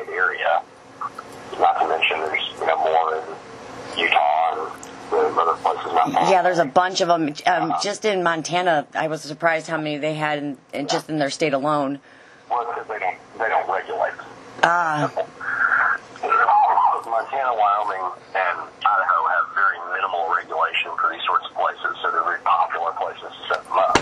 tri-state area. Not to mention there's more in Utah and other places not far. Yeah, there's a bunch of them. Just in Montana, I was surprised how many they had just in their state alone. Well, because they don't regulate. Montana, Wyoming, and Idaho have very minimal regulation for these sorts of places, so they're very popular places to set them up.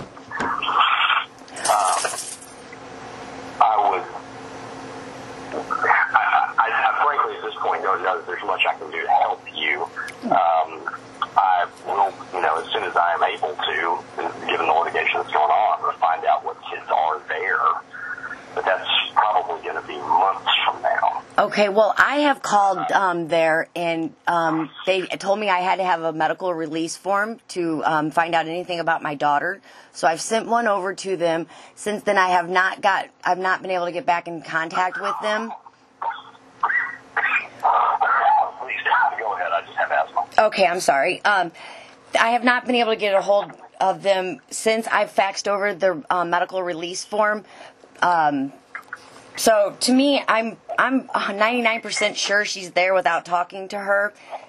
I frankly at this point don't know that there's much I can do to help you. I will, as soon as I am able to, given the litigation that's going on, I'm going to find out what kids are there. But that's probably going to be months from now. Okay, well, I have called there, and they told me I had to have a medical release form to find out anything about my daughter. So I've sent one over to them. Since then, I've not been able to get back in contact with them. Please go ahead. I just have asthma. Okay, I'm sorry. I have not been able to get a hold of them since I've faxed over the medical release form. So to me, I'm 99% sure she's there without talking to her,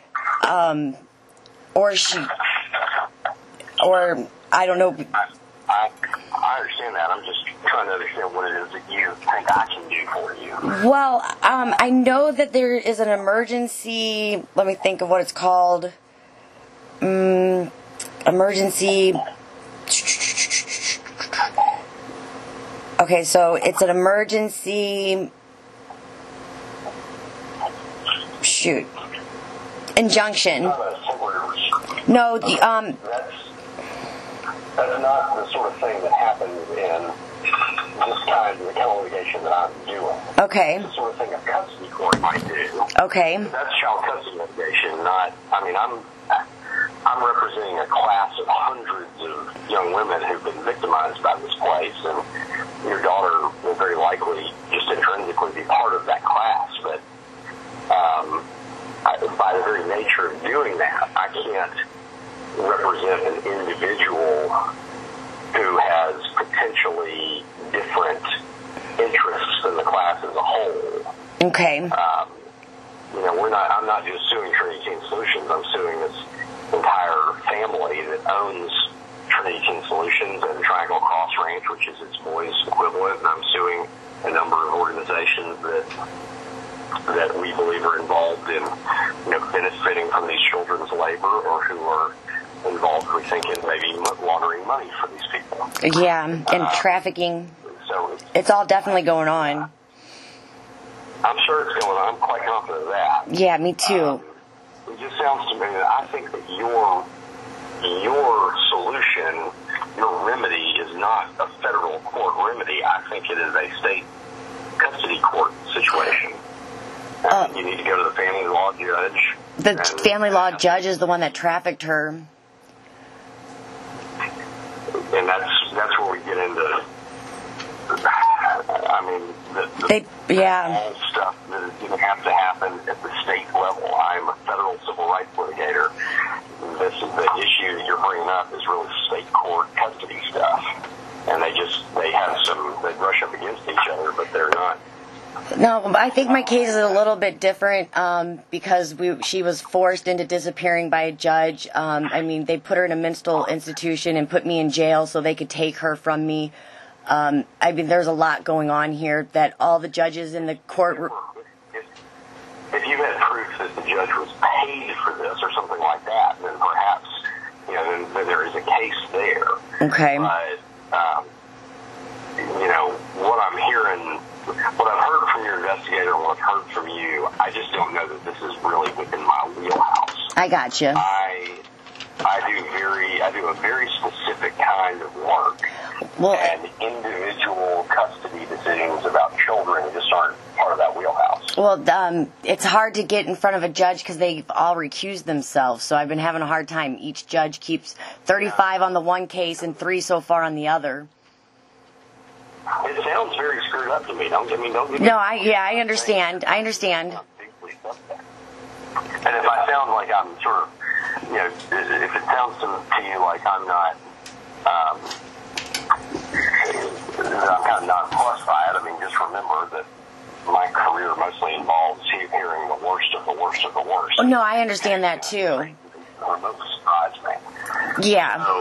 or I don't know. I understand that. I'm just trying to understand what it is that you think I can do for you. Well, I know that there is an emergency. Let me think of what it's called. Emergency. Okay, so it's an emergency. Injunction. No, That's not the sort of thing that happens in this kind of litigation that I'm doing. Okay. It's the sort of thing a custody court might do. Okay. That's child custody litigation, not. I'm representing a class of hundreds of young women who've been victimized by this place, and your daughter will very likely just intrinsically be part of that class. But by the very nature of doing that, I can't represent an individual who has potentially different interests than the class as a whole. Okay. I'm not just suing Trinity Teen Solutions. I'm suing this entire family that owns Trinity Teen Solutions and Triangle Cross Ranch, which is its boys' equivalent, and I'm suing a number of organizations that we believe are involved in benefiting from these children's labor, or who are involved, we think, in maybe laundering money for these people. Yeah, and trafficking. So it's all definitely going on. I'm sure it's going on. I'm quite confident of that. Yeah, me too. It just sounds to me that I think that your solution, your remedy, is not a federal court remedy. I think it is a state custody court situation. You need to go to the family law judge. The family law judge is the one that trafficked her. And that's where we get into, all stuff that is going to have to happen at the state level. I'm a federal civil rights litigator. The issue that you're bringing up is really state court custody stuff. And they brush up against each other, but they're not. No, I think my case is a little bit different because she was forced into disappearing by a judge. They put her in a mental institution and put me in jail so they could take her from me. There's a lot going on here that all the judges in the court... If you had proof that the judge was paid for this or something like that, then perhaps, then there is a case there. Okay. But, what I'm hearing... What I've heard from your investigator and what I've heard from you, I just don't know that this is really within my wheelhouse. I gotcha. I do a very specific kind of work, and individual custody decisions about children just aren't part of that wheelhouse. Well, it's hard to get in front of a judge because they've all recused themselves, so I've been having a hard time. Each judge keeps 35 on the one case and 3 so far on the other. It sounds very screwed up to me. Don't get me. No, I understand. I understand. And if I sound like I'm sort of, if it sounds to you like I'm not, I'm kind of nonplussed by it, just remember that my career lawyer mostly involves hearing the worst of the worst of the worst. Oh, no, I understand that too. Remote surprise me. Yeah. So,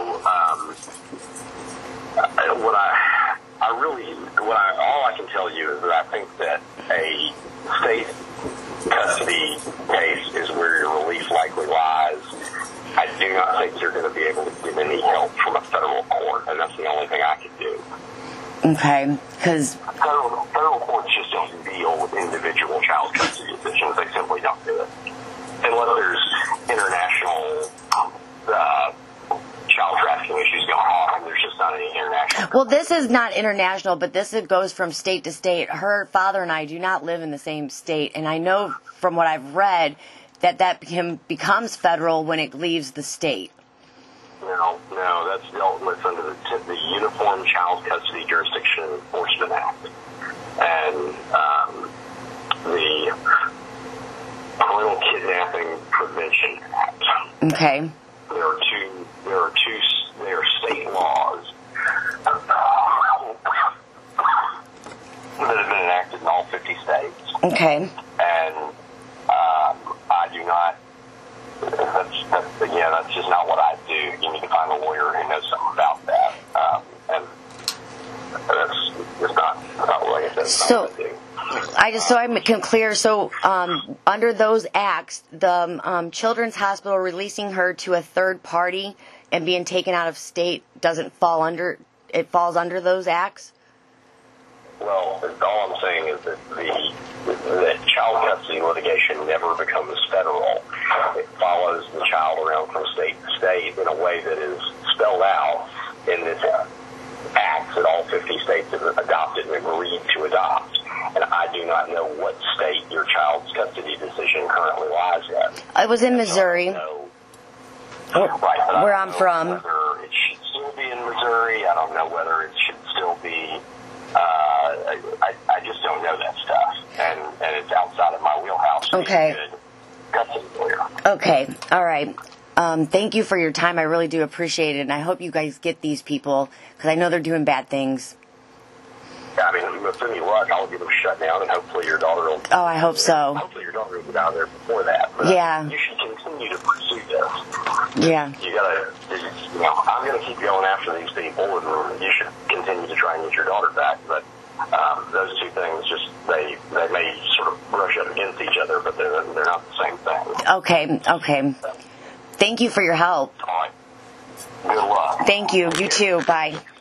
all I can tell you is that I think that a state custody case is where your relief likely lies. I do not think you're going to be able to get any help from a federal court, and that's the only thing I can do. Okay, because federal courts just don't deal with individual child custody decisions. They simply don't do it. Unless there's international child trafficking issues going on, there's just not any international. Well, this is not international, but this goes from state to state. Her father and I do not live in the same state, and I know from what I've read that becomes federal when it leaves the state. No, that's dealt with under the Uniform Child Custody Jurisdiction Enforcement Act and the Parental Kidnapping Prevention Act. Okay. There are state laws that have been enacted in all 50 states. Okay. And I do not. That's just not what I do. You need to find a lawyer who knows something about that. And that's just not like I said. So I can clear. So under those acts, the Children's Hospital releasing her to a third party and being taken out of state doesn't fall under. It falls under those acts. Well, all I'm saying is that the child custody litigation never becomes federal. It follows the child around from state to state in a way that is spelled out in this act that all 50 states have adopted and agreed to adopt. And I do not know what state your child's custody decision currently lies in. I was in Missouri, where I'm from. Whether it should still be in Missouri, I don't know whether it should still be. I just don't know that stuff, and it's outside of my wheelhouse. Okay. Okay. All right. Thank you for your time. I really do appreciate it, and I hope you guys get these people because I know they're doing bad things. Yeah, I mean, with any luck, I'll get them shut down, and hopefully your daughter will. Oh, I hope so. Hopefully your daughter will get out of there before that. But yeah. You should continue to pursue this. Yeah. You gotta. I'm gonna keep going after these people, and you should continue to try and get your daughter back. But those two things they may sort of brush up against each other, but they're not the same thing. Okay. Thank you for your help. All right. Good luck. Thank you. You too. Bye.